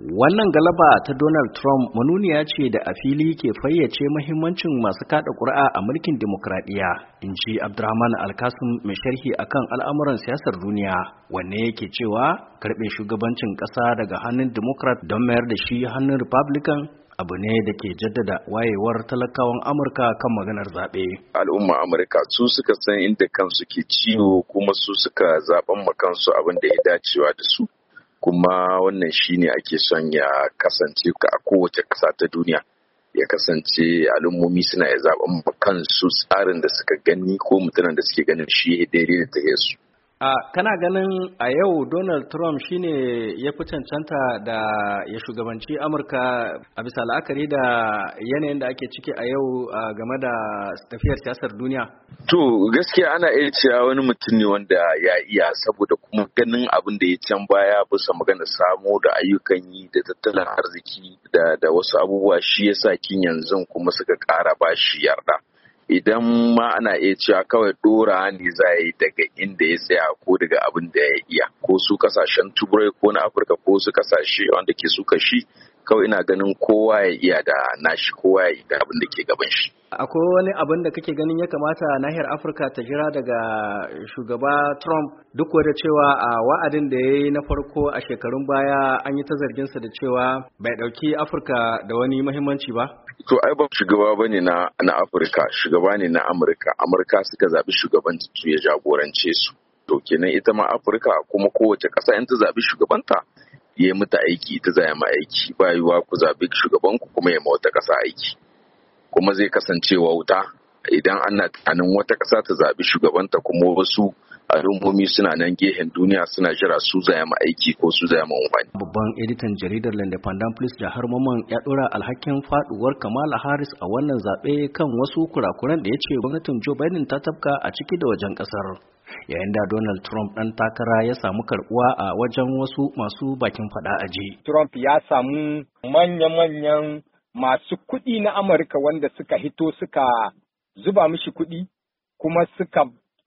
Wannan galaba ta Donald Trump manuniya ce da a fili ke fayyace muhimmancin masu kada ƙuri'a a mulkin demokradiyya, in ji Abdurrahman Alkasim mai sharhi akan al'amuran siyasar duniya, wanne yake cewa karɓe shugabancin ƙasa daga hannun Democrat don mayar da shi hannun Republican abu ne da ke jaddada wayewar talakawan Amurka kan maganar zaɓe. Al'umma Amurka su suka san inda kansu ke ciwo kuma su suka zaɓen kansu abin da ya dacewa da su. Kuma wannan shine ake son ya kasance a kowace ƙasa ta duniya, ya kasance al'ummomi suna ya zaɓen kansu tsarin da suka gani ko mutanen da suke ganin shi daidai da ta su. Kana ganin a yau Donald Trump shine ya fi cancanta da ya shugabanci Amurka a bisa la'akari da yanayin da ake ciki a yau game da tafiyar siyasar duniya? To gaskiya ana iya cewa wani mutum ne wanda ya iya, saboda kuma ganin abin da ya can baya bisa magana samo da ayyukan yi da tattalin arziki da wasu abubuwa, shi yasa kin yanzu kuma suka ƙara bashi yarda. Idan ma ana iya cewa kawai dora ne za yi daga inda ya tsaya ko daga abin da ya iya, ko su kasashen turai ko na Afirka ko su kasashe wanda ke suka shi, kawai ina ganin kowa ya iya da nashi, kowa ya yi da abin da ke gaban shi. Akwai wani abin da kake ganin ya kamata nahiyar Afirka ta jira daga shugaba Trump, duk da cewa a wa'adin da ya yi na farko a shekarun baya an yi ta zarginsa da cewa bai ɗauki Afirka da wani muhimmanci ba? To ai ba shugaba bane na Afirka, shugaba ne na Amurka. Amurka suka zaɓi shugabanci su ya jagorance su. To kenan ita ma Afirka kuma kowace ƙasa in ta zaɓi shugabanta ya yi mata aiki, ita za ma aiki. Ba yiwuwa ku zaɓi shugabanku kuma ya ma wata ƙasa aiki. Kuma zai kasance wuta idan ana tunanin wata ƙasa ta zaɓi shugabanta kuma wasu al'ummomi suna nan gehen duniya suna jira su zaya ma aiki ko su zaya ma umarni. Babban editan jaridar L'Independent Police Jahar Mamman ya ɗora alhakin faɗuwar Kamala Harris a wannan zaɓe kan wasu kurakuran da ya ce gwamnatin Joe Biden ta tafka a ciki da wajen ƙasar. Yayin da Donald Trump ɗan takara ya samu karɓuwa a wajen wasu masu bakin faɗa aji. Trump ya samu manya-manyan masu kuɗi na Amurka wanda suka hito suka zuba mishi kuɗi kuma suka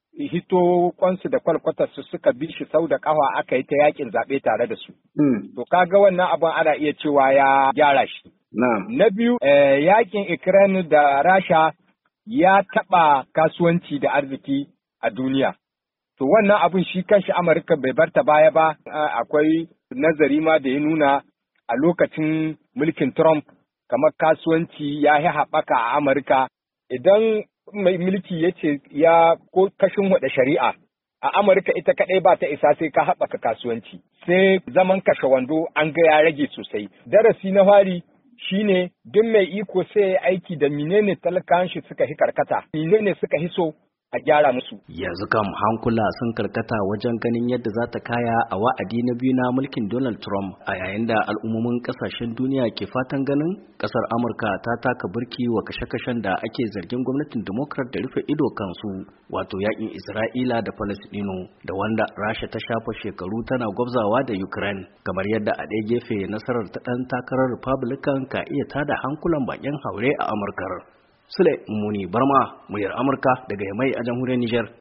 hito kwansu da kwalkwatarsu suka bi shi sau da ƙafa aka yi ta yakin zaɓe tare da su. To kaga wannan abin ana iya cewa ya gyara shi. Na biyu, yakin Ukraine da Rasha ya taɓa kasuwanci da arziki a duniya. To wannan abin shi kanshi Amurka bai barta baya ba. Akwai nazari ma da ya nuna a lokacin mulkin Trump kamar kasuwanci ya yi haɓaka a Amurka. Idan mai mulki ya ce ya ko kashin waɗa shari'a a Amurka ita kaɗai ba ta isa sai ka haɓaka kasuwanci, sai zaman kashe wando an ga ya rage sosai. Darasi na fari shine duk mai iko sai ya aiki da menene talakan shi suka hi karkata, menene suka hi so a gyara musu. Yanzu kam hankula sun karkata wajen ganin yadda za ta kaya a wa'adi na biyu na mulkin Donald Trump, a yayin da al'ummomin kasashen duniya ke fatan ganin kasar Amurka ta taka burki wa kashe-kashen da ake zargin gwamnatin Democrat da rufe ido kansu, wato yakin Isra'ila da Palestino, da wanda Rasha ta shafa shekaru tana gwabzawa da Ukraine, kamar yadda a ɗaya gefe nasarar ta ɗan takarar Republican ka iya tada hankulan bakin haure a Amurkar. Sule Muni Barma, muryar Amurka daga Yamai a jamhuriyar Nijar.